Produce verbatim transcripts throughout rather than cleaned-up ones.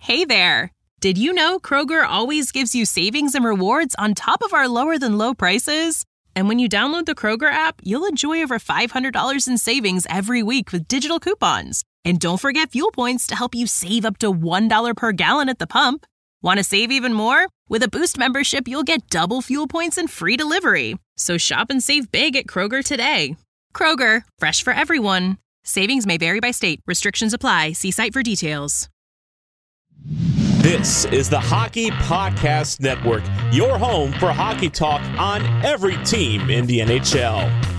Hey there! Did you know Kroger always gives you savings and rewards on top of our lower than low prices? And when you download the Kroger app, you'll enjoy over five hundred dollars in savings every week with digital coupons. And don't forget fuel points to help you save up to one dollar per gallon at the pump. Want to save even more? With a Boost membership, you'll get double fuel points and free delivery. So shop and save big at Kroger today. Kroger, fresh for everyone. Savings may vary by state. Restrictions apply. See site for details. This is the Hockey Podcast Network, your home for hockey talk on every team in the N H L.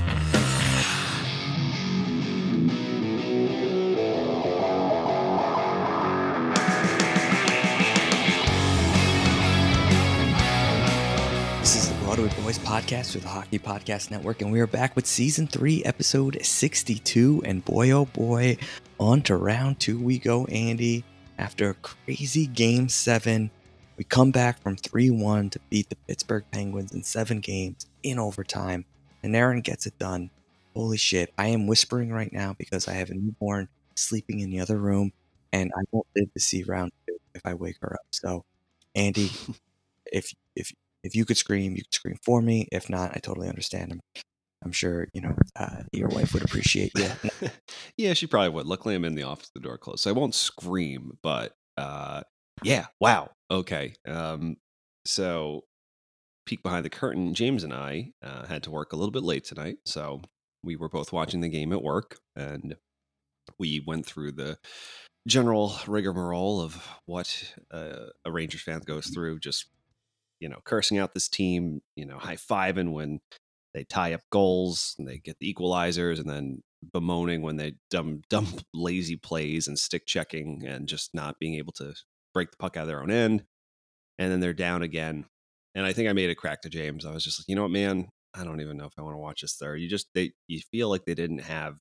This is the Broadway Boys Podcast with the Hockey Podcast Network, and we are back with Season three, Episode sixty-two, and boy, oh boy, on to round two we go, Andy. After a crazy Game seven, we come back from three one to beat the Pittsburgh Penguins in seven games in overtime, and Aaron gets it done. Holy shit, I am whispering right now because I have a newborn sleeping in the other room, and I won't live to see round two if I wake her up. So, Andy, if if if you could scream, you could scream for me. If not, I totally understand. I'm, I'm sure, you know, uh, your wife would appreciate you. Yeah, she probably would. Luckily, I'm in the office, the door closed, so I won't scream. But uh, yeah, wow, okay. Um, so, peek behind the curtain. James and I uh, had to work a little bit late tonight, so we were both watching the game at work, and we went through the general rigmarole of what uh, a Rangers fan goes through. Just you know, cursing out this team, you know, high fiving when they tie up goals and they get the equalizers, and then bemoaning when they dumb, dumb, lazy plays and stick checking and just not being able to break the puck out of their own end. And then they're down again. And I think I made a crack to James. I was just like, you know what, man, I don't even know if I want to watch this third. You just, they, you feel like they didn't have,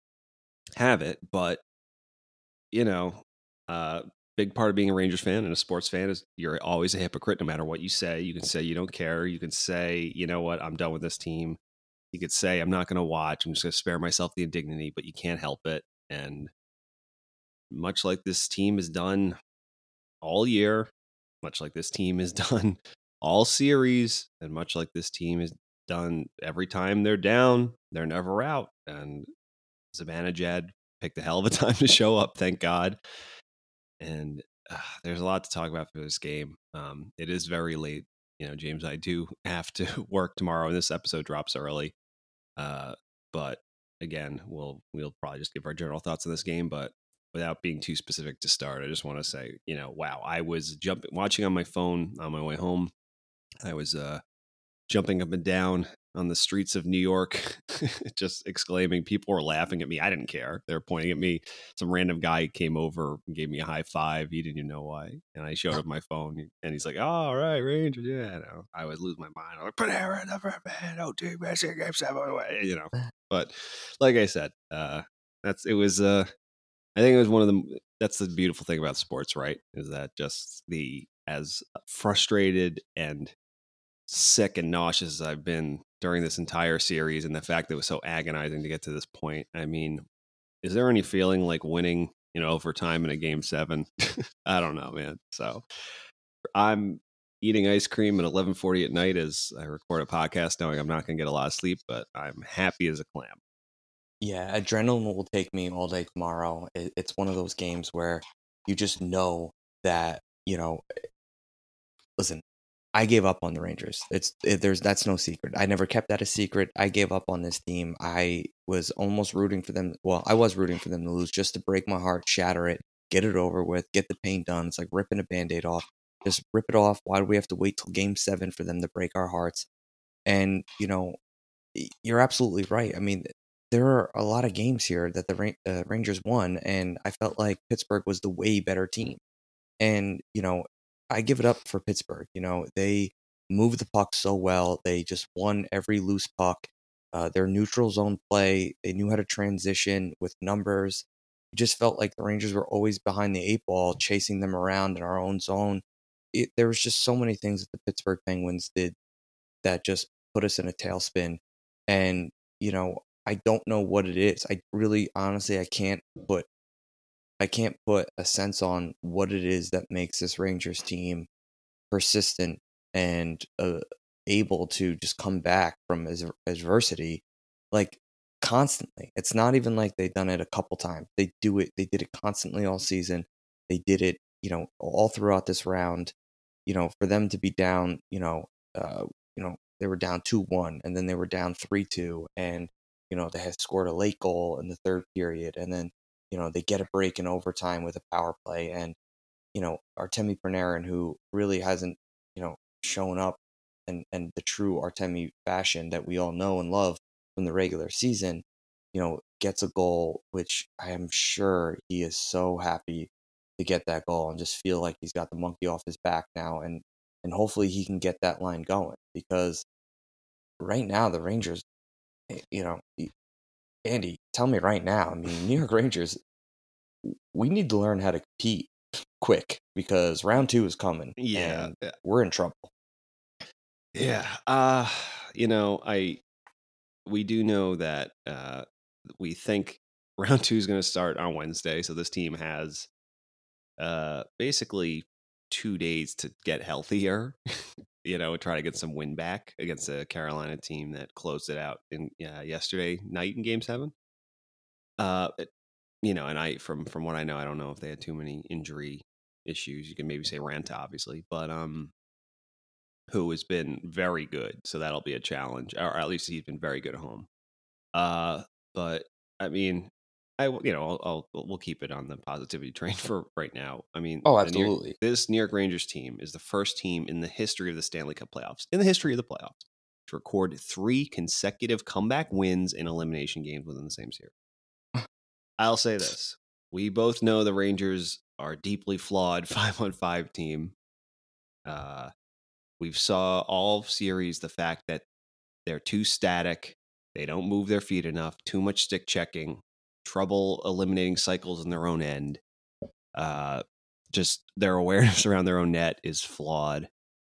have it, but you know, uh, big part of being a Rangers fan and a sports fan is you're always a hypocrite no matter what you say. You can say you don't care. You can say, you know what, I'm done with this team. You could say, I'm not going to watch. I'm just going to spare myself the indignity, but you can't help it. And much like this team has done all year, much like this team has done all series, and much like this team has done every time they're down, they're never out. And Zibanejad picked a hell of a time to show up, thank God. And uh, there's a lot to talk about for this game. Um, it is very late. You know, James, I do have to work tomorrow, and this episode drops early. Uh, but again, we'll we'll probably just give our general thoughts on this game. But without being too specific to start, I just want to say, you know, wow, I was jumping, watching on my phone on my way home. I was uh, jumping up and down on the streets of New York, just exclaiming. People were laughing at me. I didn't care. They were pointing at me. Some random guy came over and gave me a high five. He didn't even know why. And I showed him my phone, and he's like, oh, all right, Rangers. Yeah, no. I would lose my mind. I'm like, put Aaron in the first man. Oh, team, game seven away. You know. But like I said, uh, that's it was. Uh, I think it was one of the. That's the beautiful thing about sports, right? Is that just the as frustrated and sick and nauseous as I've been during this entire series, and the fact that it was so agonizing to get to this point. I mean, is there any feeling like winning, you know, overtime in a game seven? I don't know, man. So I'm eating ice cream at eleven forty at night as I record a podcast, knowing I'm not going to get a lot of sleep, but I'm happy as a clam. Yeah, adrenaline will take me all day tomorrow. It, it's one of those games where you just know that, you know, listen, I gave up on the Rangers. It's it, there's that's no secret. I never kept that a secret. I gave up on this team. I was almost rooting for them. Well, I was rooting for them to lose just to break my heart, shatter it, get it over with, get the pain done. It's like ripping a Band-Aid off. Just rip it off. Why do we have to wait till game seven for them to break our hearts? And, you know, y- you're absolutely right. I mean, there are a lot of games here that the Ra- uh, Rangers won, and I felt like Pittsburgh was the way better team. And, you know, I give it up for Pittsburgh. You know, they moved the puck so well. They just won every loose puck. Uh, their neutral zone play, they knew how to transition with numbers. It just felt like the Rangers were always behind the eight ball, chasing them around in our own zone. It, there was just so many things that the Pittsburgh Penguins did that just put us in a tailspin. And, you know, I don't know what it is. I really, honestly, I can't put I can't put a sense on what it is that makes this Rangers team persistent and uh, able to just come back from as- adversity like constantly. It's not even like they've done it a couple times. They do it. They did it constantly all season. They did it, you know, all throughout this round. You know, for them to be down, you know, uh, you know, they were down two one, and then they were down three two, and you know they had scored a late goal in the third period, and then you know they get a break in overtime with a power play, and you know, Artemi Panarin, who really hasn't, you know, shown up and and the true Artemi fashion that we all know and love from the regular season, you know, gets a goal, which I am sure he is so happy to get that goal and just feel like he's got the monkey off his back now, and and hopefully he can get that line going because right now the Rangers, eh, you know, Andy, tell me right now, I mean, New York Rangers, we need to learn how to compete quick because round two is coming Yeah, and yeah, we're in trouble. yeah. Uh, you know, I we do know that uh, we think round two is going to start on Wednesday, so this team has uh, basically two days to get healthier. You know, try to get some win back against a Carolina team that closed it out in uh, yesterday night in Game Seven. Uh, it, you know, and I from from what I know, I don't know if they had too many injury issues. You can maybe say Ranta, obviously, but um, who has been very good, so that'll be a challenge, or at least he's been very good at home. Uh, but I mean, I you know I'll, I'll we'll keep it on the positivity train for right now. I mean, Oh, the New York, absolutely. this New York Rangers team is the first team in the history of the Stanley Cup playoffs, in the history of the playoffs, to record three consecutive comeback wins in elimination games within the same series. I'll say this: we both know the Rangers are a deeply flawed five on five team. Uh, we've saw all series the fact that they're too static. They don't move their feet enough. Too much stick checking. Trouble eliminating cycles in their own end. Uh, just their awareness around their own net is flawed.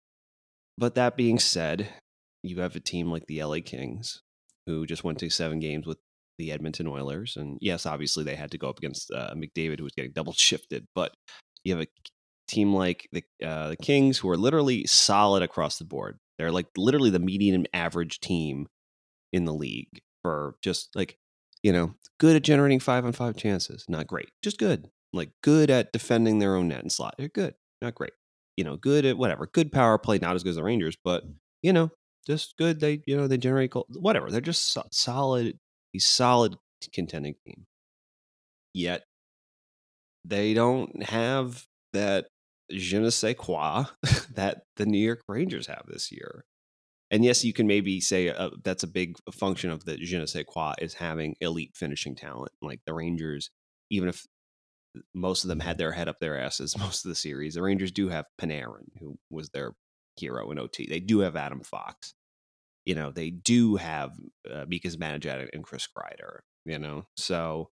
But that being said, you have a team like the L A Kings, who just went to seven games with the Edmonton Oilers. And yes, obviously they had to go up against uh, McDavid, who was getting double shifted. But you have a team like the, uh, the Kings, who are literally solid across the board. They're like literally the median and average team in the league for just like, you know, good at generating five on five chances. Not great, just good. Like good at defending their own net and slot. They're good, not great. You know, good at whatever. Good power play, not as good as the Rangers, but you know, just good. They, you know, they generate goals, whatever. They're just so- solid. A solid contending team. Yet they don't have that je ne sais quoi that the New York Rangers have this year. And yes, you can maybe say uh, that's a big function of the je ne sais quoi is having elite finishing talent. Like the Rangers, even if most of them had their head up their asses most of the series, the Rangers do have Panarin, who was their hero in O T. They do have Adam Fox. You know, they do have uh, Mika Zibanejad and Chris Kreider, you know. So,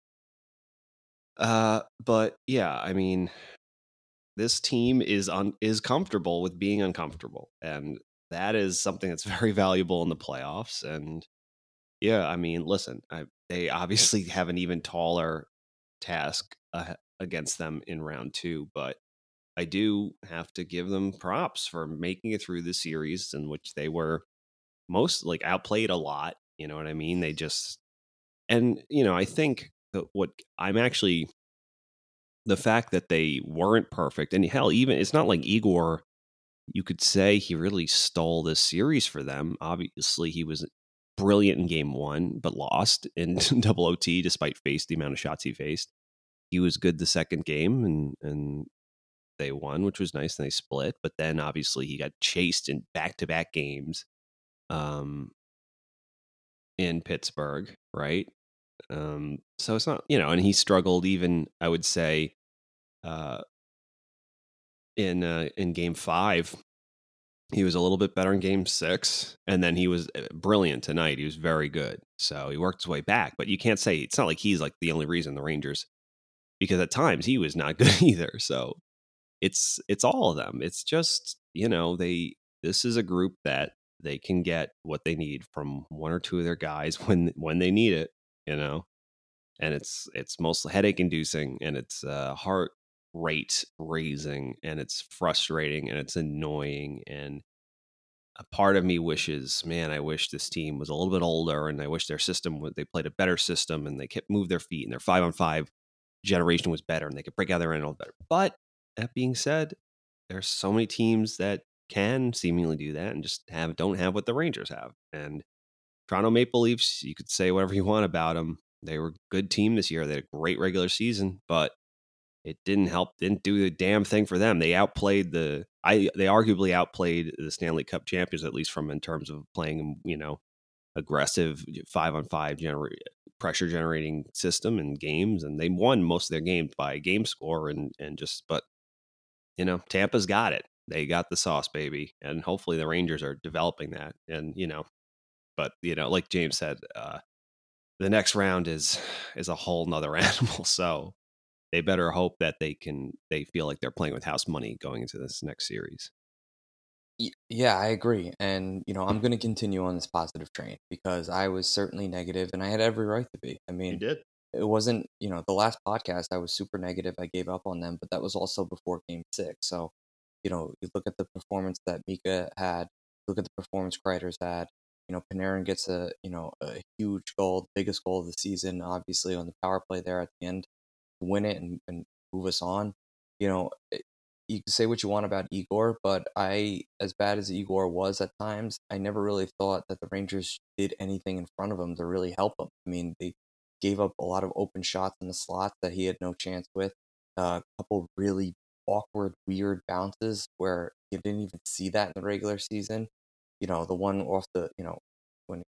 uh, but yeah, I mean, this team is un- is comfortable with being uncomfortable, and that is something that's very valuable in the playoffs. And yeah, I mean, listen, I, they obviously have an even taller task uh, against them in round two, but I do have to give them props for making it through the series in which they were most like outplayed a lot. You know what I mean? They just, and you know, I think that what I'm actually, the fact that they weren't perfect, and hell, even it's not like Igor, you could say he really stole this series for them. Obviously, he was brilliant in game one, but lost in double O T despite face the amount of shots he faced. He was good the second game, and and they won, which was nice, and they split. But then obviously he got chased in back to back games, um, in Pittsburgh, right? Um, so it's not, you know, and he struggled even, I would say, uh, in uh, in game five. He was a little bit better in game six, and then he was brilliant tonight. He was very good. So he worked his way back, but you can't say, it's not like he's like the only reason the Rangers, because at times he was not good either. So it's it's all of them. It's just, you know, they this is a group that they can get what they need from one or two of their guys when when they need it, you know. and it's it's mostly headache inducing, and it's uh, heart rate raising, and it's frustrating, and it's annoying, and a part of me wishes, man, I wish this team was a little bit older, and I wish their system was, they played a better system, and they kept move their feet, and their five on five generation was better, and they could break out their end a little better. But that being said, there's so many teams that can seemingly do that and just have don't have what the Rangers have. And Toronto Maple Leafs, you could say whatever you want about them. They were a good team this year. They had a great regular season, but it didn't help, didn't do the damn thing for them. They outplayed the, I they arguably outplayed the Stanley Cup champions, at least from in terms of playing, you know, aggressive five on five gener- pressure generating system and games, and they won most of their games by game score and and just. But you know, Tampa's got it. They got the sauce, baby, and hopefully the Rangers are developing that. And you know, but you know, like James said, uh, the next round is is a whole nother animal. So they better hope that they can they feel like they're playing with house money going into this next series. Y- Yeah, I agree. And, you know, I'm going to continue on this positive train because I was certainly negative and I had every right to be. I mean, did. it wasn't, you know, the last podcast, I was super negative. I gave up on them, but that was also before game six. So, you know, you look at the performance that Mika had, look at the performance Kreider's had. You know, Panarin gets a, you know, a huge goal, biggest goal of the season, obviously on the power play there at the end to win it and, and move us on. You know, it, you can say what you want about Igor, but I, as bad as Igor was at times, I never really thought that the Rangers did anything in front of him to really help him. I mean, they gave up a lot of open shots in the slots that he had no chance with. Uh, a couple really awkward, weird bounces where you didn't even see that in the regular season. You know, the one off the, you know, when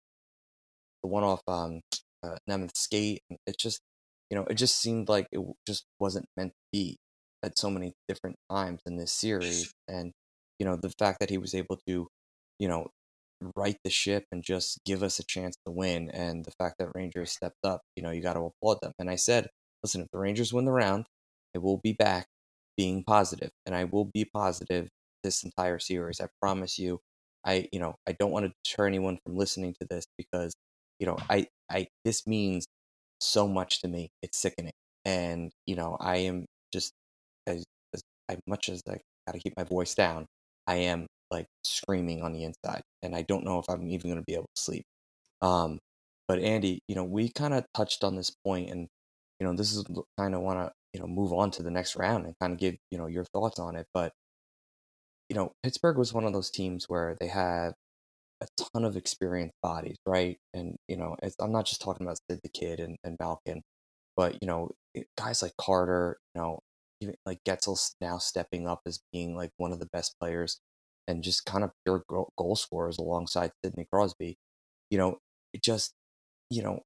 the one off um, uh, Nemeth's skate. It just, you know, it just seemed like it w- just wasn't meant to be at so many different times in this series. And, you know, the fact that he was able to, you know, right the ship and just give us a chance to win. And the fact that Rangers stepped up, you know, you got to applaud them. And I said, listen, if the Rangers win the round, I will be back being positive, and I will be positive this entire series. I promise you. I, you know, I don't want to deter anyone from listening to this because, you know, I, I, this means so much to me. It's sickening. And, you know, I am just as, as, as much as I got to keep my voice down, I am like screaming on the inside, and I don't know if I'm even going to be able to sleep. Um, but Andy, you know, we kind of touched on this point, and you know, this is kind of want to you know move on to the next round and kind of give you know your thoughts on it. But you know, Pittsburgh was one of those teams where they have a ton of experienced bodies, right? And you know, it's, I'm not just talking about Sid the Kid and, and Malkin, but you know, it- guys like Carter, you know, even like Getzel's now stepping up as being like one of the best players and just kind of pure goal, goal scorers alongside Sidney Crosby. You know, it just, you know,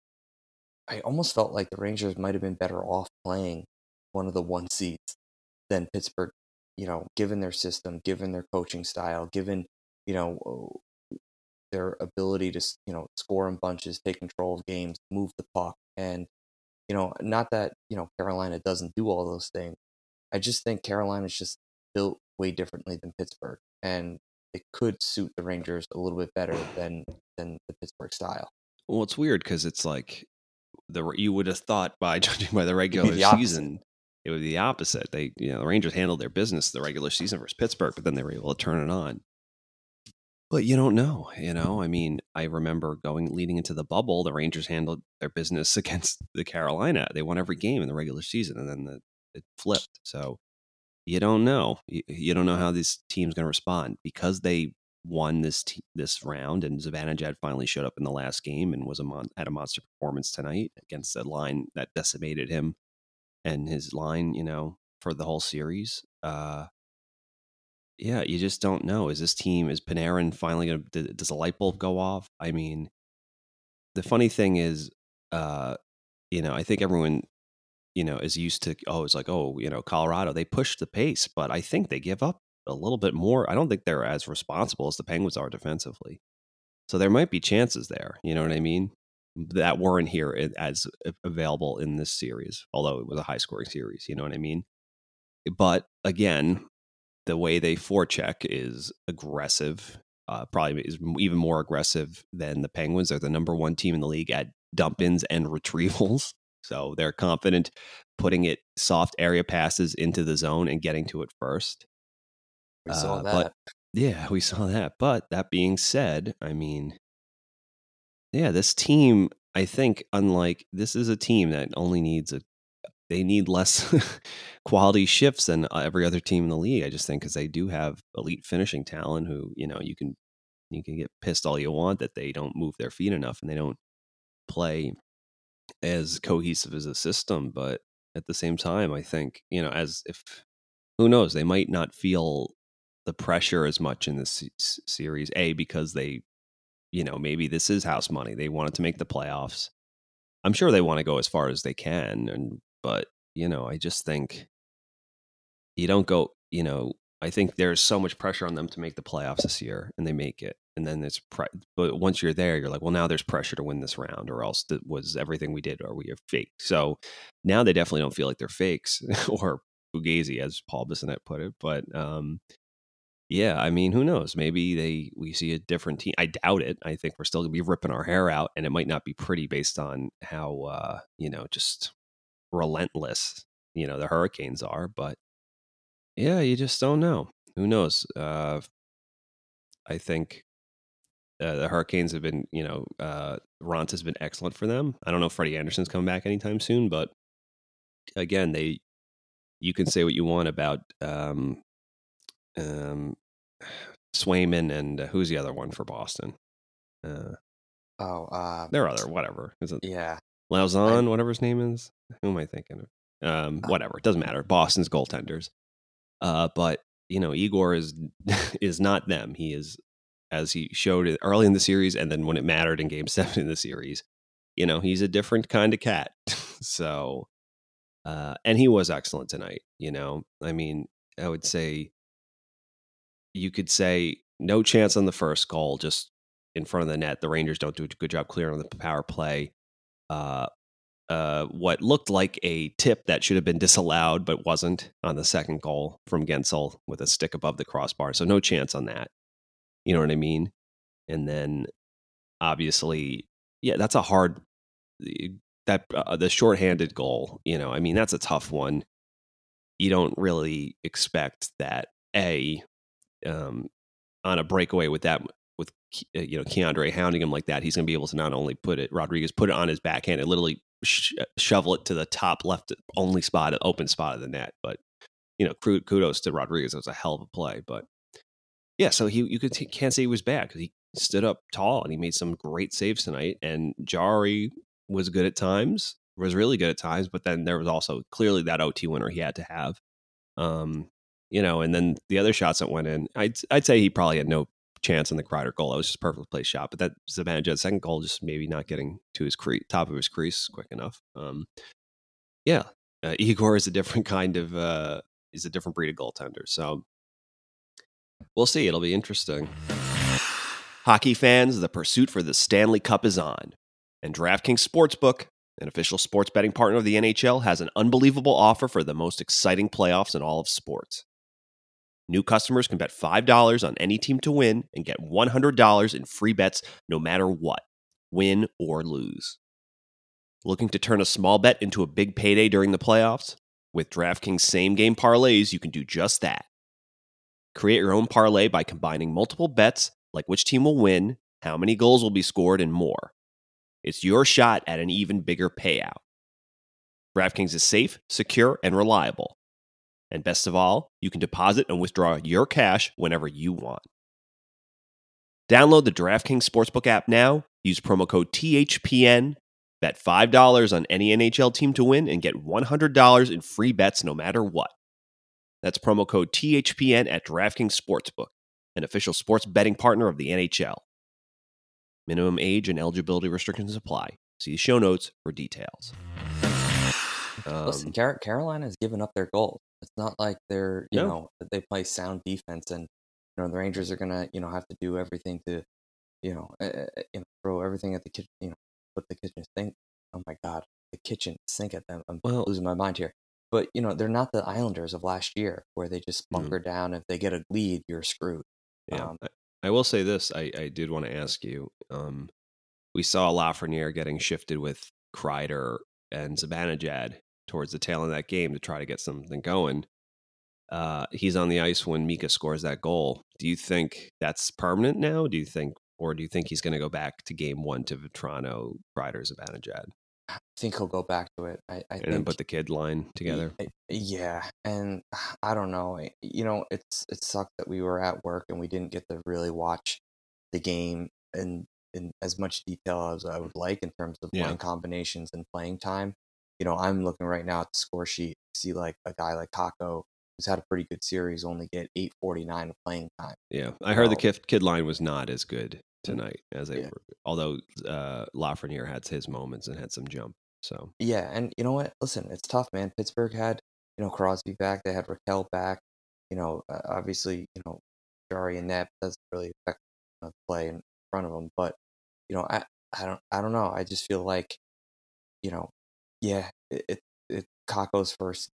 I almost felt like the Rangers might have been better off playing one of the one seeds than Pittsburgh, you know, given their system, given their coaching style, given, you know, their ability to, you know, score in bunches, take control of games, move the puck. And, you know, not that, you know, Carolina doesn't do all those things. I just think Carolina's just built way differently than Pittsburgh. And it could suit the Rangers a little bit better than than the Pittsburgh style. Well, it's weird because it's like the you would have thought by judging by the It'd be regular the opposite. season, it would be the opposite. They, you know, the Rangers handled their business the regular season versus Pittsburgh, but then they were able to turn it on. But you don't know, you know. I mean, I remember going leading into the bubble, the Rangers handled their business against the Carolina. They won every game in the regular season, and then the, it flipped. So you don't know. You, you don't know how this team's going to respond because they won this t- this round, and Zibanejad finally showed up in the last game and was a mon- had a monster performance tonight against a line that decimated him and his line, you know, for the whole series. Uh, yeah, you just don't know. Is this team, is Panarin finally going to, does a light bulb go off? I mean, the funny thing is, uh, you know, I think everyone, you know, is used to, oh, it's like, oh, you know, Colorado, they push the pace, but I think they give up a little bit more. I don't think they're as responsible as the Penguins are defensively. So there might be chances there, you know what I mean? That weren't here as available in this series, although it was a high scoring series, you know what I mean? But again, the way they forecheck is aggressive. Uh, probably is even more aggressive than the Penguins. They're the number one team in the league at dump ins and retrievals. So they're confident putting it soft area passes into the zone and getting to it first. We saw Uh, that. but yeah, we saw that. But that being said, I mean, yeah, this team, I think, unlike this is a team that only needs a, they need less quality shifts than uh, every other team in the league. I just think because they do have elite finishing talent who, you know, you can, you can get pissed all you want that they don't move their feet enough and they don't play as cohesive as a system. But at the same time, I think, you know, as if, who knows, they might not feel the pressure as much in this s- series, A, because they, you know, maybe this is house money. They wanted to make the playoffs. I'm sure they want to go as far as they can. And, but, you know, I just think you don't go, you know, I think there's so much pressure on them to make the playoffs this year and they make it. And then it's, pre- but once you're there, you're like, well, now there's pressure to win this round or else th- was everything we did, or we are fake. So now they definitely don't feel like they're fakes or fugazi, as Paul Bissonnette put it. But, um, yeah, I mean, who knows? Maybe they we see a different team. I doubt it. I think we're still gonna be ripping our hair out, and it might not be pretty based on how uh, you know, just relentless, you know, the Hurricanes are. But yeah, you just don't know. Who knows? Uh, I think uh, the Hurricanes have been, you know, uh, Ront has been excellent for them. I don't know if Freddie Anderson's coming back anytime soon, but again, they you can say what you want about um, um, Swayman and uh, who's the other one for Boston. Uh, Oh, uh, There are other, whatever. Is it yeah. I, Lauzon, whatever his name is? Who am I thinking of? Um, uh, whatever. It doesn't matter. Boston's goaltenders. Uh, but, you know, Igor is is not them. He is, as he showed it early in the series, and then when it mattered in game seven in the series, you know, he's a different kind of cat. So, uh, and he was excellent tonight, you know. I mean, I would say you could say no chance on the first goal, just in front of the net. The Rangers don't do a good job clearing on the power play. Uh, uh, what looked like a tip that should have been disallowed but wasn't on the second goal from Gensel with a stick above the crossbar. So no chance on that. You know what I mean? And then obviously, yeah, that's a hard that uh, the shorthanded goal. You know, I mean that's a tough one. You don't really expect that a um, on a breakaway with that with you know Keandre hounding him like that, he's going to be able to not only put it Rodriguez put it on his backhand and literally sh- shovel it to the top left only spot, open spot of the net. But you know, kudos to Rodriguez. It was a hell of a play. But yeah, so he you could t- can't say he was bad because he stood up tall and he made some great saves tonight. And Jari was good at times, was really good at times. But then there was also clearly that O T winner he had to have. Um, you know, and then the other shots that went in, I'd I'd say he probably had no chance on the Kreider goal. It was just a perfectly placed shot, but that Zibanejad second goal just maybe not getting to his cre- top of his crease quick enough. Um, yeah, uh, Igor is a different kind of uh, is a different breed of goaltender. So we'll see. It'll be interesting. Hockey fans, the pursuit for the Stanley Cup is on, and DraftKings Sportsbook, an official sports betting partner of the N H L, has an unbelievable offer for the most exciting playoffs in all of sports. New customers can bet five dollars on any team to win and get one hundred dollars in free bets no matter what, win or lose. Looking to turn a small bet into a big payday during the playoffs? With DraftKings same-game parlays, you can do just that. Create your own parlay by combining multiple bets like which team will win, how many goals will be scored, and more. It's your shot at an even bigger payout. DraftKings is safe, secure, and reliable. And best of all, you can deposit and withdraw your cash whenever you want. Download the DraftKings Sportsbook app now, use promo code T H P N, bet five dollars on any N H L team to win, and get one hundred dollars in free bets no matter what. That's promo code T H P N at DraftKings Sportsbook, an official sports betting partner of the N H L. Minimum age and eligibility restrictions apply. See show notes for details. Listen, Um, Car- Carolina has given up their goals. It's not like they're, you No. know, that they play sound defense and, you know, the Rangers are going to, you know, have to do everything to, you know, uh, uh, you know, throw everything at the kitchen, you know, put the kitchen sink. Oh my God, the kitchen sink at them. I'm Well- losing my mind here. But, you know, they're not the Islanders of last year where they just Mhm. bunker down. If they get a lead, you're screwed. yeah, Um, I, I will say this. I, I did want to ask you. Um, we saw Lafreniere getting shifted with Kreider and Zibanejad towards the tail end of that game to try to get something going. Uh, he's on the ice when Mika scores that goal. Do you think that's permanent now? Do you think, or do you think he's going to go back to game one to Vetrano, Kreider, Zibanejad, I think he'll go back to it. I, I and then think, put the kid line together? y- yeah, and I don't know. eh, You know, it's it sucked that we were at work and we didn't get to really watch the game in in as much detail as I would like in terms of Yeah. line combinations and playing time. You know, I'm looking right now at the score sheet, see like a guy like Kako who's had a pretty good series only get eight forty-nine of playing time. Yeah, I You heard the know, kid, kid line was not as good mm, tonight as they yeah, were, although uh, Lafreniere had his moments and had some jump. So yeah, and you know what? Listen, it's tough, man. Pittsburgh had, you know, Crosby back. They had Raquel back. You know, uh, obviously, you know, Jari and Nep doesn't really affect uh, play in front of them. But you know, I, I don't, I don't know. I just feel like, you know, yeah, it, it, it Kako's first,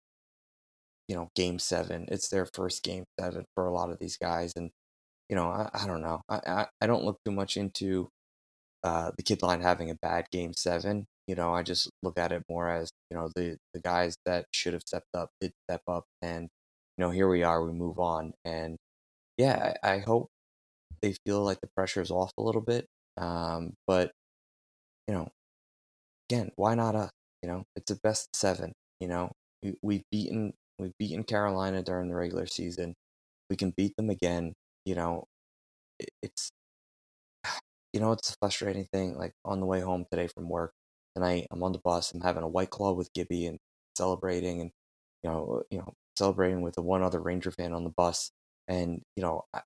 you know, game seven. It's their first game seven for a lot of these guys, and you know, I, I don't know. I, I, I don't look too much into uh, the kid line having a bad game seven. You know, I just look at it more as, you know, the the guys that should have stepped up did step up, and you know, here we are. We move on, and yeah, I, I hope they feel like the pressure is off a little bit. Um, but you know, again, why not us? You know, it's a best of seven. You know, we, we've beaten we've beaten Carolina during the regular season. We can beat them again. You know, it, it's you know, it's a frustrating thing. Like on the way home today from work tonight, I'm on the bus. I'm having a White Claw with Gibby and celebrating, and you know, you know, celebrating with the one other Ranger fan on the bus. And you know, I,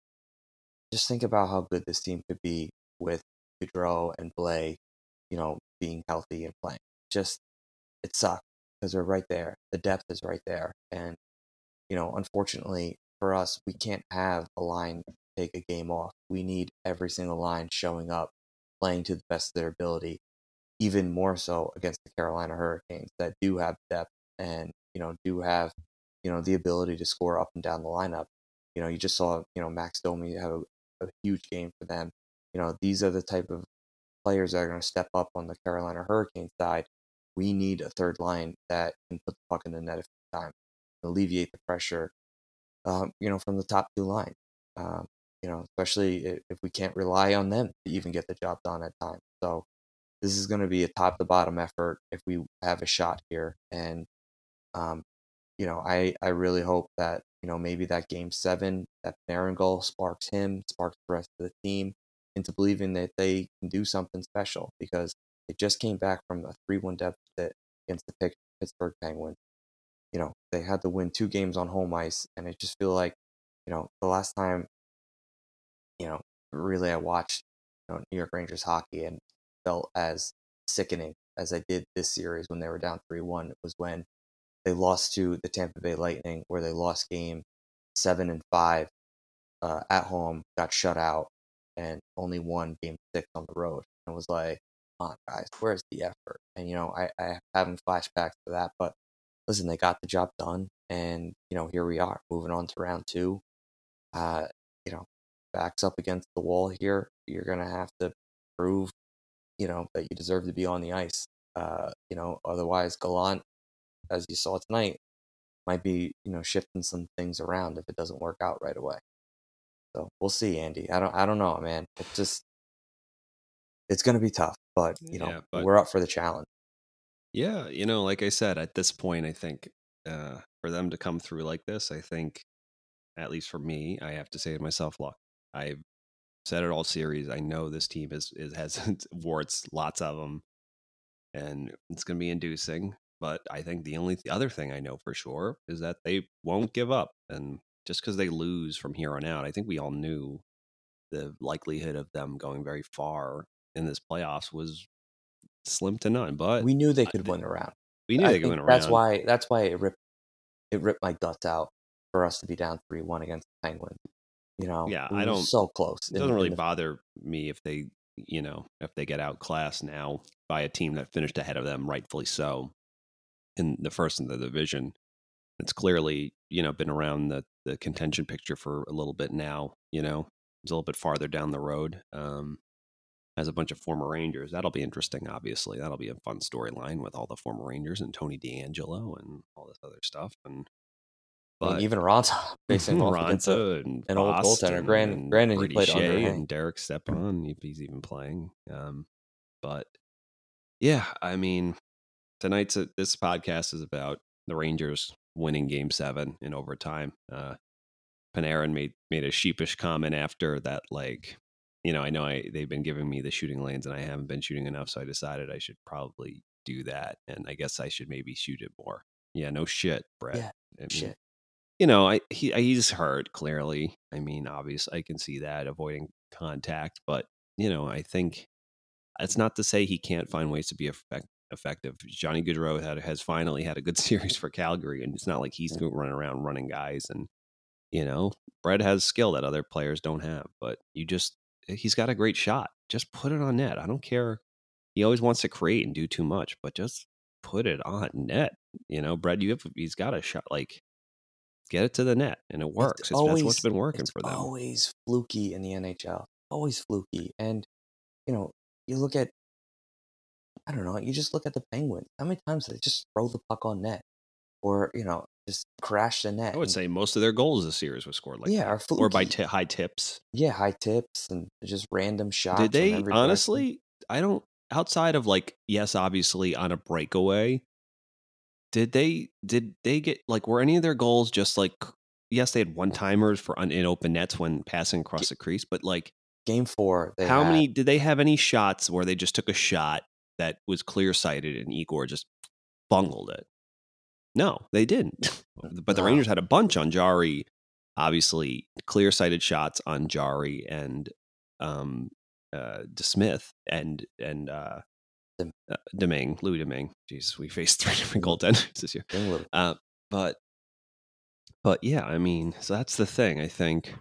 just think about how good this team could be with Gaudreau and Blay, you know, being healthy and playing. Just it sucks because we're right there. The depth is right there, and you know, unfortunately for us, we can't have a line take a game off. We need every single line showing up, playing to the best of their ability, even more so against the Carolina Hurricanes that do have depth and, you know, do have, you know, the ability to score up and down the lineup. You know, you just saw, you know, Max Domi have a, a huge game for them. You know, these are the type of players that are going to step up on the Carolina Hurricane side. We need a third line that can put the puck in the net a few times, alleviate the pressure, um, you know, from the top two lines. Um, you know, especially if, if we can't rely on them to even get the job done at times. So this is going to be a top to bottom effort if we have a shot here. And um, you know, I I really hope that, you know, maybe that game seven, that Panarin goal sparks him, sparks the rest of the team into believing that they can do something special, because they just came back from a three one deficit against the Pitt- Pittsburgh Penguins. You know, they had to win two games on home ice, and I just feel like, you know, the last time, you know, really I watched, you know, New York Rangers hockey and felt as sickening as I did this series when they were down three one. It was when they lost to the Tampa Bay Lightning, where they lost game seven and five uh, at home, got shut out, and only won game six on the road. And it was like, come on, guys, where's the effort? And, you know, I, I having flashbacks to that, but listen, they got the job done, and, you know, here we are, moving on to round two. Uh, you know, backs up against the wall here. You're going to have to prove, you know, that you deserve to be on the ice. Uh, you know, otherwise, Gallant, as you saw tonight, might be, you know, shifting some things around if it doesn't work out right away. So we'll see, Andy. I don't I don't know, man. It's just it's gonna be tough, but you know, yeah, but we're up for the challenge. yeah, you know, like I said, at this point, I think uh, for them to come through like this, I think, at least for me, I have to say to myself, look, I've said it all series. I know this team is, is has warts, lots of them, and it's going to be inducing. But I think the only th- other thing I know for sure is that they won't give up. And just because they lose from here on out, I think we all knew the likelihood of them going very far in this playoffs was slim to none. But We knew they I- could th- win the round. we knew I they could think win that's around. why that's why it ripped it ripped my guts out for us to be down three one against the Penguins. You know, Yeah, we I were don't. so close It in, doesn't really in the bother me if they, you know, if they get outclassed now by a team that finished ahead of them, rightfully so, in the first in the division. It's clearly, you know, been around the the contention picture for a little bit now. You know, it's a little bit farther down the road. Um, has a bunch of former Rangers. That'll be interesting, obviously. That'll be a fun storyline with all the former Rangers and Tony DeAngelo and all this other stuff. And I mean, but even Raanta facing off against a, Ronta and an old goaltender. Boston Granted, and granted he Brady played Shea underhand. and Derek Stepan, if he's even playing. Um, but yeah, I mean, tonight's a, this podcast is about the Rangers winning Game Seven in overtime. Uh, Panarin made made a sheepish comment after that, like, you know, I know I they've been giving me the shooting lanes and I haven't been shooting enough, so I decided I should probably do that, and I guess I should maybe shoot it more. Yeah, no shit, Brett. Yeah, I mean, shit. You know, I he he's hurt clearly. I mean, obviously, I can see that avoiding contact, but you know, I think it's not to say he can't find ways to be effect, effective. Johnny Gaudreau had, has finally had a good series for Calgary, and it's not like he's running around running guys. And you know, Brett has skill that other players don't have, but you just he's got a great shot. Just put it on net. I don't care. He always wants to create and do too much, but just put it on net. You know, Brett, you have he's got a shot. Like, get it to the net, and it works. It's, always, that's what's been working it's for them. Always fluky in the N H L. Always fluky. And, you know, you look at, I don't know, you just look at the Penguins. How many times do they just throw the puck on net? Or, you know, just crash the net? I would and, say most of their goals this series were scored like yeah, that. Are fluky. Or by t- high tips. Yeah, high tips and just random shots. Did they, every honestly, direction. I don't, outside of like, yes, obviously on a breakaway, did they, did they get, like, were any of their goals just like, yes, they had one-timers for un- in open nets when passing across the crease, but like, Game four, they how had, many, did they have any shots where they just took a shot that was clear-sighted and Igor just bungled it? No, they didn't. But the No. Rangers had a bunch on Jari, obviously clear-sighted shots on Jari and um, uh, DeSmith and and uh, Dem- uh, Domingue, Louis Domingue. Jeez, we faced three different goaltenders this year. England. Uh, but but yeah, I mean, so that's the thing. I think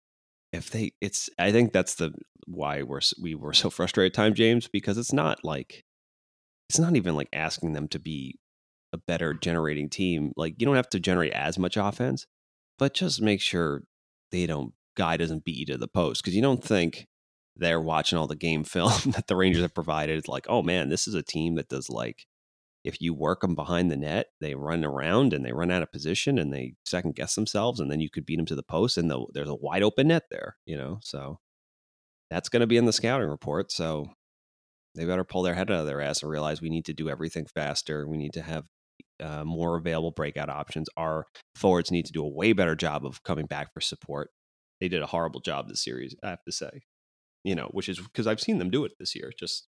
if they, it's, I think that's the why we're we were so frustrated at times, James, because it's not like it's not even like asking them to be a better generating team. Like, you don't have to generate as much offense, but just make sure they don't guy doesn't beat you to the post, because you don't think they're watching all the game film that the Rangers have provided. It's like, oh man, this is a team that does, like, if you work them behind the net, they run around and they run out of position and they second guess themselves, and then you could beat them to the post and the, there's a wide open net there, you know. So that's going to be in the scouting report. So they better pull their head out of their ass and realize we need to do everything faster. We need to have Uh, more available breakout options. Our forwards need to do a way better job of coming back for support. They did a horrible job this series, I have to say. You know, which is because I've seen them do it this year. Just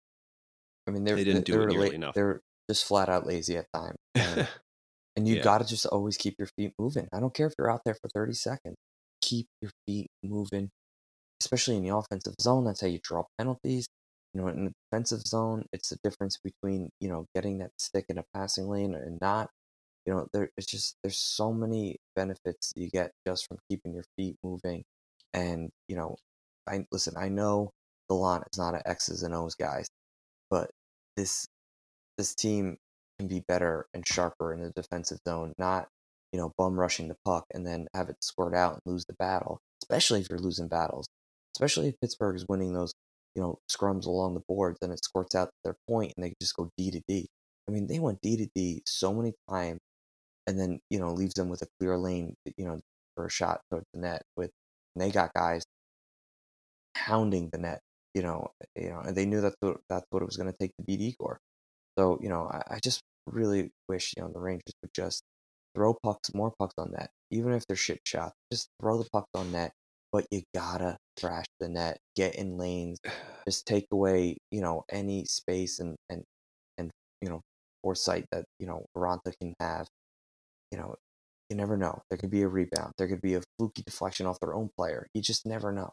I mean, they're, they didn't they do were it nearly la- enough. They're just flat out lazy at times. And, and you Yeah. got to just always keep your feet moving. I don't care if you're out there for thirty seconds. Keep your feet moving, especially in the offensive zone. That's how you draw penalties. You know, in the defensive zone, it's the difference between, you know, getting that stick in a passing lane and not. You know, there it's just there's so many benefits you get just from keeping your feet moving. And, you know, I listen, I know Gallant is not an X's and O's guys, but this this team can be better and sharper in the defensive zone, not, you know, bum rushing the puck and then have it squirt out and lose the battle, especially if you're losing battles, especially if Pittsburgh is winning those, you know, scrums along the boards and it squirts out to their point and they just go D to D. I mean, they went D to D so many times and then, you know, leaves them with a clear lane, you know, for a shot towards the net with, and they got guys pounding the net, you know, you know, and they knew that's what, that's what it was going to take to beat Igor. So, you know, I, I just really wish, you know, the Rangers would just throw pucks, more pucks on net, even if they're shit shots. Just throw the pucks on net, but you gotta crash the net, get in lanes, just take away, you know, any space and and and you know, foresight that, you know, Raanta can have. You know, you never know. There could be a rebound. There could be a fluky deflection off their own player. You just never know.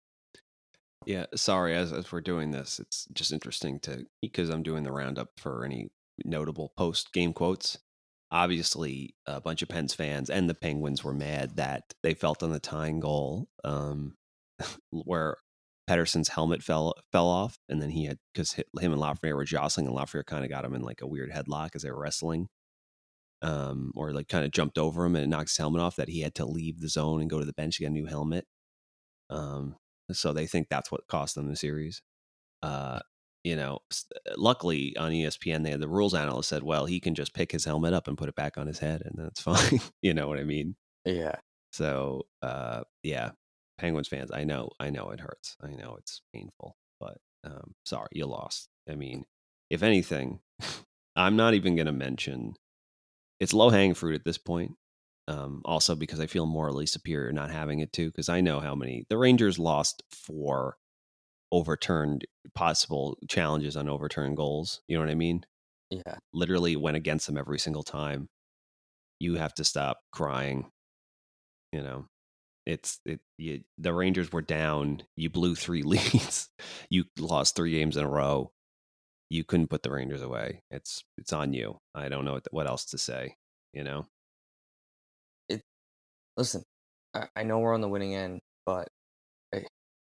Yeah, sorry, as, as we're doing this, it's just interesting to, because I'm doing the roundup for any notable post-game quotes. Obviously, a bunch of Pens fans and the Penguins were mad that they felt on the tying goal um, where Pettersson's helmet fell fell off, and then he had, because him and Lafreniere were jostling, and Lafreniere kind of got him in like a weird headlock as they were wrestling, um, or like kind of jumped over him and it knocked his helmet off, that he had to leave the zone and go to the bench to get a new helmet. Um, so they think that's what cost them the series. uh, you know, luckily on E S P N, they had the rules analyst said, well, he can just pick his helmet up and put it back on his head, and that's fine. You know what I mean? Yeah. So, uh, yeah, Penguins fans, I know, I know it hurts. I know it's painful, but um, sorry, you lost. I mean, if anything, I'm not even going to mention it's low hanging fruit at this point. Um, also, because I feel morally superior not having it too, because I know how many the Rangers lost for overturned possible challenges on overturned goals. You know what I mean? Yeah. Literally went against them every single time. You have to stop crying. You know, it's it. You, the Rangers were down. You blew three leads. You lost three games in a row. You couldn't put the Rangers away. It's it's on you. I don't know what, what else to say. You know. It. Listen, I, I know we're on the winning end, but I,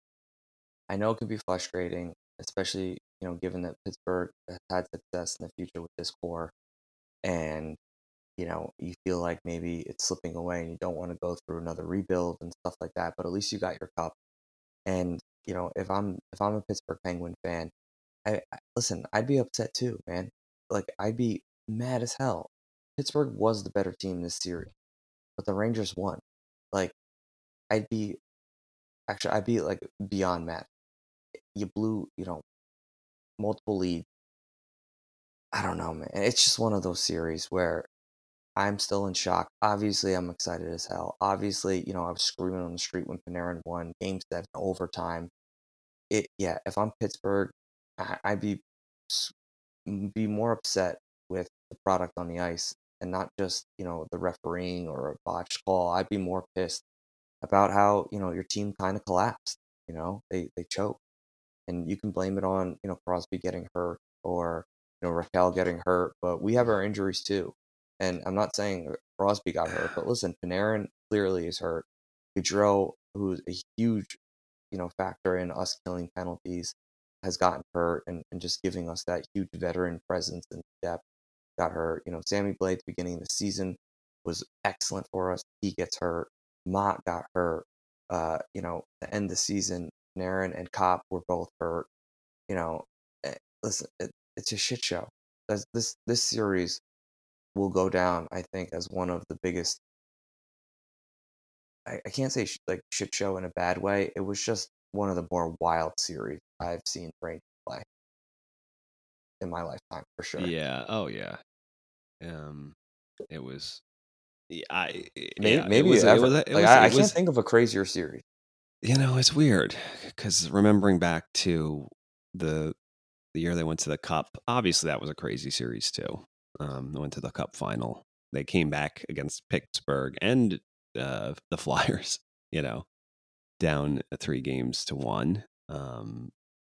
I know it could be frustrating, especially you know given that Pittsburgh has had success in the future with this core, and you know you feel like maybe it's slipping away, and you don't want to go through another rebuild and stuff like that. But at least you got your cup, and you know if I'm if I'm a Pittsburgh Penguin fan, I, I listen, I'd be upset too, man. Like I'd be mad as hell. Pittsburgh was the better team this series, but the Rangers won. Like I'd be actually I'd be like beyond mad. You blew, you know, multiple leads. I don't know, man. It's just one of those series where I'm still in shock. Obviously, I'm excited as hell. Obviously, you know, I was screaming on the street when Panarin won game seven overtime. It yeah, if I'm Pittsburgh, I, I'd be s- m- be more upset with the product on the ice and not just, you know, the refereeing or a botched call. I'd be more pissed about how, you know, your team kind of collapsed. You know, they they choked. And you can blame it on, you know, Crosby getting hurt or, you know, Raquel getting hurt, but we have our injuries too. And I'm not saying Crosby got hurt, but listen, Panarin clearly is hurt. Gaudreau, who's a huge, you know, factor in us killing penalties, has gotten hurt and, and just giving us that huge veteran presence and depth, got hurt. You know, Sammy Blade at the beginning of the season was excellent for us. He gets hurt. Mott got hurt. Uh, you know, the end of the season, Panarin and Kopp were both hurt. You know, eh, listen, it, it's a shit show. This this this series will go down, I think, as one of the biggest. I, I can't say sh- like shit show in a bad way. It was just one of the more wild series I've seen Rangers play in my lifetime for sure. Yeah. Oh yeah. Um, it was. Yeah. I, Maybe yeah. It maybe was. It ever. was. It Like was. I, I It can't was. think of a crazier series. You know, it's weird because remembering back to the the year they went to the Cup, obviously that was a crazy series too. Um, they went to the Cup final. They came back against Pittsburgh and uh, the Flyers. You know, down three games to one. Um,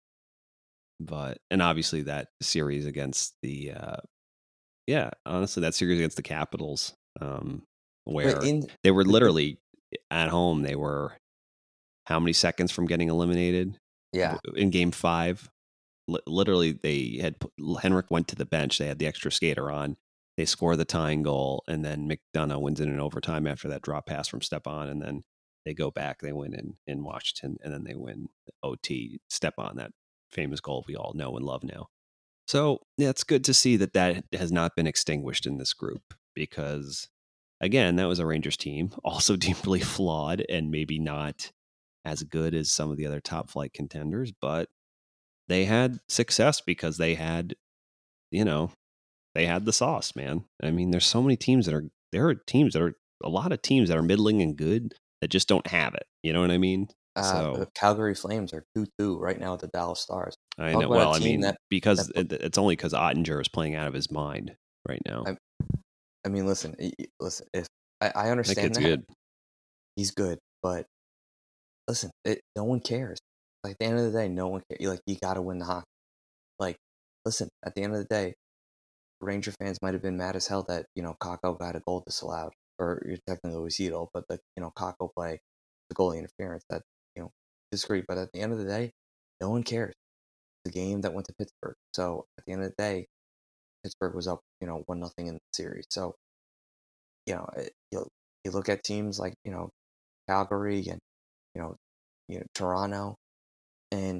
but and obviously that series against the uh, yeah, honestly that series against the Capitals, um, But where in they were the thing, literally at home. They were how many seconds from getting eliminated yeah, in Game Five? Li- literally, they had Henrik went to the bench. They had the extra skater on. They score the tying goal, and then McDonough wins it in overtime after that drop pass from Stepan, and then they go back. They win in in Washington, and then they win O T. Stepan, that famous goal we all know and love now. So yeah, it's good to see that that has not been extinguished in this group because, again, that was a Rangers team, also deeply flawed and maybe not as good as some of the other top flight contenders, but they had success because they had, you know, they had the sauce, man. I mean, there's so many teams that are there are teams that are a lot of teams that are middling and good that just don't have it. You know what I mean? uh, the So Calgary Flames are two two right now with the Dallas Stars. I Talk know. about a Well, I team mean, that that because put, it, it's only because Ottinger is playing out of his mind right now. I, I mean, listen, y- y- listen. If I, I That understand kid's that good. he's good, but listen, it, no one cares. Like at the end of the day, no one cares. Like you got to win the hockey. Like, listen, at the end of the day, Ranger fans might have been mad as hell that you know Kako got a goal disallowed, or you're technically it was Heedle, but the you know Kako play, the goalie interference that you know disagreed. But at the end of the day, no one cares. The game that went to Pittsburgh. So at the end of the day, Pittsburgh was up, you know, one nothing in the series. So you know, it, you you look at teams like you know Calgary and you know you know Toronto, and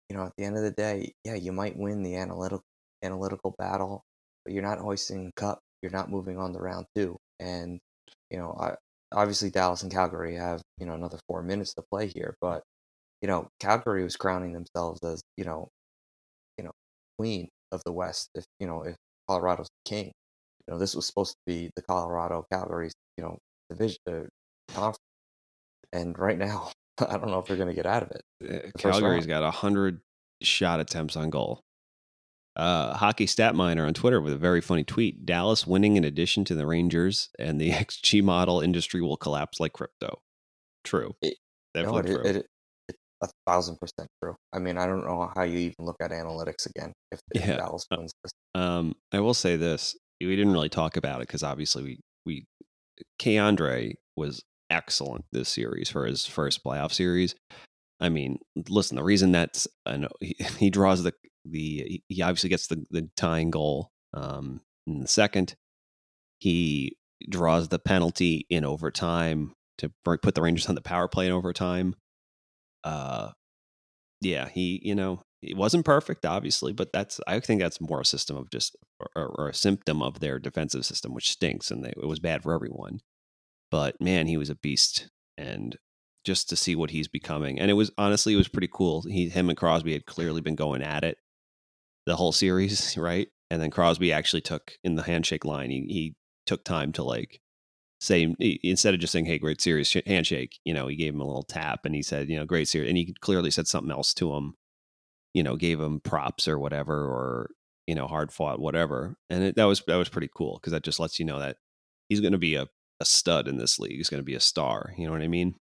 you know, at the end of the day, yeah, you might win the analytical analytical battle, but you're not hoisting the cup. You're not moving on to round two. And, you know, I, obviously Dallas and Calgary have, you know, another four minutes to play here, but, you know, Calgary was crowning themselves as, you know, you know, queen of the West if, you know, if Colorado's the king. You know, this was supposed to be the Colorado Calgary, you know, division uh, conference. And right now, I don't know if they're going to get out of it. Uh, The first Calgary's round. got one hundred shot attempts on goal. Uh, Hockey Stat Miner on Twitter with a very funny tweet. Dallas winning in addition to the Rangers, and the X G model industry will collapse like crypto. True. It, no, Definitely it, true. it, it, it's a thousand percent true. I mean, I don't know how you even look at analytics again if, if Yeah. Dallas wins this. Um, I will say this. We didn't really talk about it because obviously we, we, K'Andre was excellent this series for his first playoff series. I mean, listen, the reason that's, I know he, he draws the, the, he obviously gets the, the tying goal um, in the second. He draws the penalty in overtime to put the Rangers on the power play in overtime. Uh, yeah, he, you know, it wasn't perfect, obviously, but that's, I think that's more a system of just, or, or a symptom of their defensive system, which stinks, and they, it was bad for everyone. But man, he was a beast, and just to see what he's becoming, and it was honestly, it was pretty cool. He, him, and Crosby had clearly been going at it the whole series, right? And then Crosby actually took in the handshake line. He he took time to like say, instead of just saying, "Hey, great series handshake," you know, he gave him a little tap, and he said, "You know, great series," and he clearly said something else to him. You know, gave him props or whatever, or you know, hard fought, whatever. And it, that was that was pretty cool because that just lets you know that he's going to be a, a stud in this league. He's going to be a star. You know what I mean?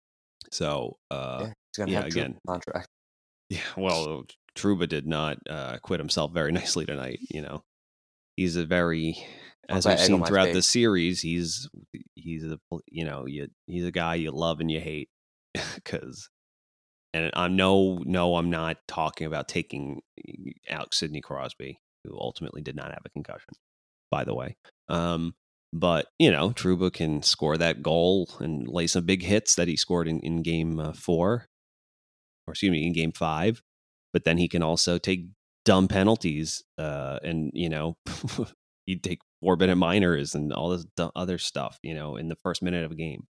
So, uh, Yeah, he's gonna yeah, have Drew again, contract. yeah. Well, Trouba did not uh, quit himself very nicely tonight. You know, he's a very, Want as that we've egg on seen my throughout face. the series, he's he's a you know you, he's a guy you love and you hate because. And I'm no, no, I'm not talking about taking out Sidney Crosby, who ultimately did not have a concussion, by the way. Um, but, you know, Trouba can score that goal and lay some big hits that he scored in, in game uh, four, or excuse me, in game five. But then he can also take dumb penalties uh, and, you know, he'd take four minute minors and all this other stuff, you know, in the first minute of a game.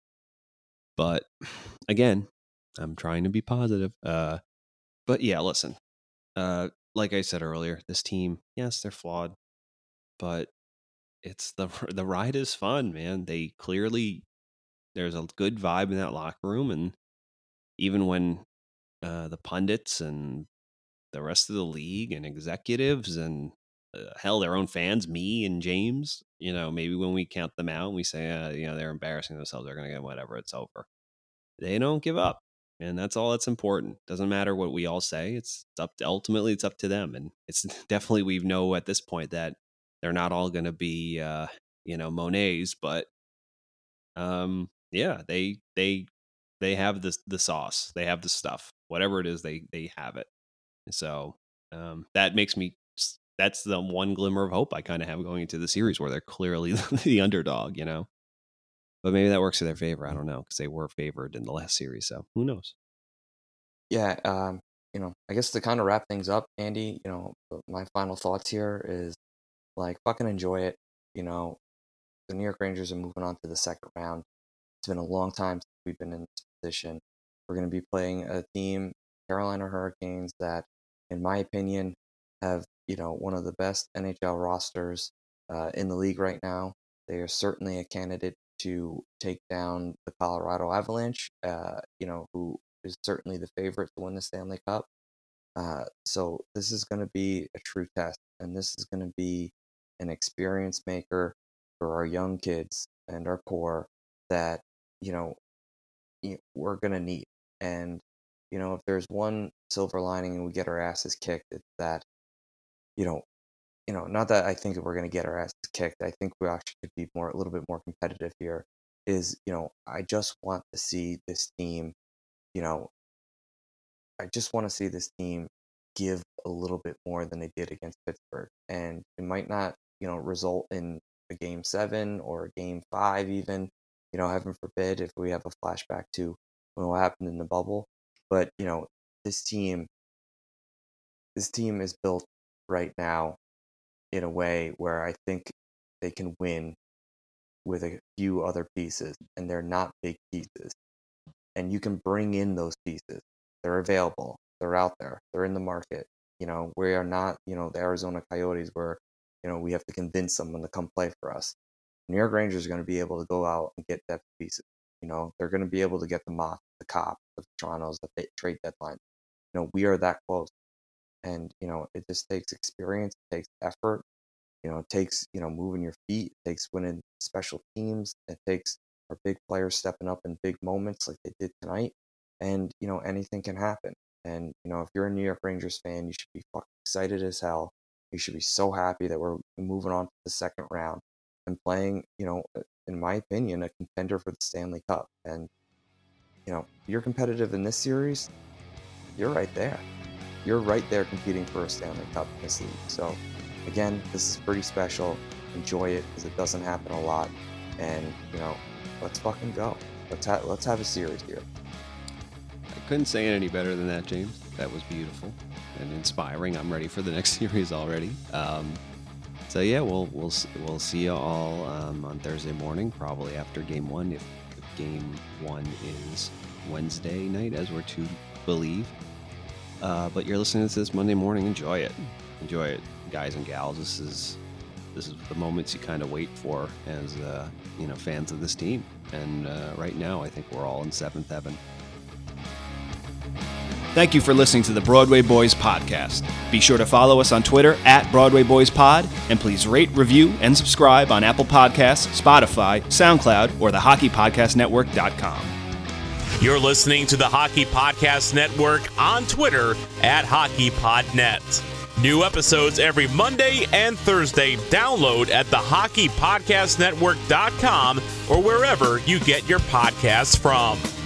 But again, I'm trying to be positive. Uh, But yeah, listen, uh, like I said earlier, this team, yes, they're flawed, but it's the the ride is fun, man. They clearly there's a good vibe in that locker room, and even when uh, the pundits and the rest of the league and executives and uh, hell, their own fans, me and James, you know, maybe when we count them out, and we say, uh, you know, they're embarrassing themselves, they're going to get whatever, it's over. They don't give up. And that's all that's important. Doesn't matter what we all say. It's, it's up to, ultimately it's up to them. And it's definitely, we know at this point that they're not all going to be, uh, you know, Monets, but, um, yeah, they, they, they have the, the sauce, they have the stuff, whatever it is, they, they have it. So, um, that makes me, that's the one glimmer of hope I kind of have going into the series where they're clearly the underdog, you know? But maybe that works in their favor. I don't know, because they were favored in the last series. So who knows? Yeah, um, you know, I guess to kind of wrap things up, Andy, you know, my final thoughts here is like fucking enjoy it. You know, the New York Rangers are moving on to the second round. It's been a long time since we've been in this position. We're going to be playing a team, Carolina Hurricanes, that, in my opinion, have, you know, one of the best N H L rosters uh, in the league right now. They are certainly a candidate to take down the Colorado Avalanche, uh, you know, who is certainly the favorite to win the Stanley Cup. Uh, so this is going to be a true test, and this is going to be an experience maker for our young kids and our core that, you know, y- we're going to need. And, you know, if there's one silver lining and we get our asses kicked, it's that, you know, you know, not that I think that we're going to get our asses kicked. I think we actually could be more, a little bit more competitive here. Is, you know, I just want to see this team, you know, I just want to see this team give a little bit more than they did against Pittsburgh. And it might not, you know, result in a game seven or a game five, even, you know, heaven forbid if we have a flashback to what happened in the bubble. But, you know, this team this team is built right now in a way where I think they can win with a few other pieces, and they're not big pieces. And you can bring in those pieces. They're available. They're out there. They're in the market. You know, we are not, you know, the Arizona Coyotes where, you know, we have to convince someone to come play for us. New York Rangers are going to be able to go out and get depth pieces. You know, they're going to be able to get the Moth, the Cop, the Toronto's, the trade deadline. You know, we are that close. And, you know, it just takes experience, it takes effort, you know, it takes, you know, moving your feet, it takes winning special teams, it takes our big players stepping up in big moments like they did tonight. And, you know, anything can happen. And, you know, if you're a New York Rangers fan, you should be fucking excited as hell. You should be so happy that we're moving on to the second round and playing, you know, in my opinion, a contender for the Stanley Cup. And, you know, if you're competitive in this series, you're right there. You're right there competing for a Stanley Cup in this league. So, again, this is pretty special. Enjoy it because it doesn't happen a lot. And, you know, let's fucking go. Let's, ha- let's have a series here. I couldn't say it any better than that, James. That was beautiful and inspiring. I'm ready for the next series already. Um, so yeah, we'll we'll we'll see you all um, on Thursday morning, probably after game one, if, if game one is Wednesday night, as we're to believe. Uh, but you're listening to this Monday morning. Enjoy it, enjoy it, guys and gals. This is this is the moments you kind of wait for as uh, you know fans of this team. And uh, right now, I think we're all in seventh heaven. Thank you for listening to the Broadway Boys podcast. Be sure to follow us on Twitter at Broadway Boys Pod, and please rate, review, and subscribe on Apple Podcasts, Spotify, SoundCloud, or the hockey podcast network dot com. You're listening to the Hockey Podcast Network on Twitter at HockeyPodNet. New episodes every Monday and Thursday. Download at the hockey podcast network dot com or wherever you get your podcasts from.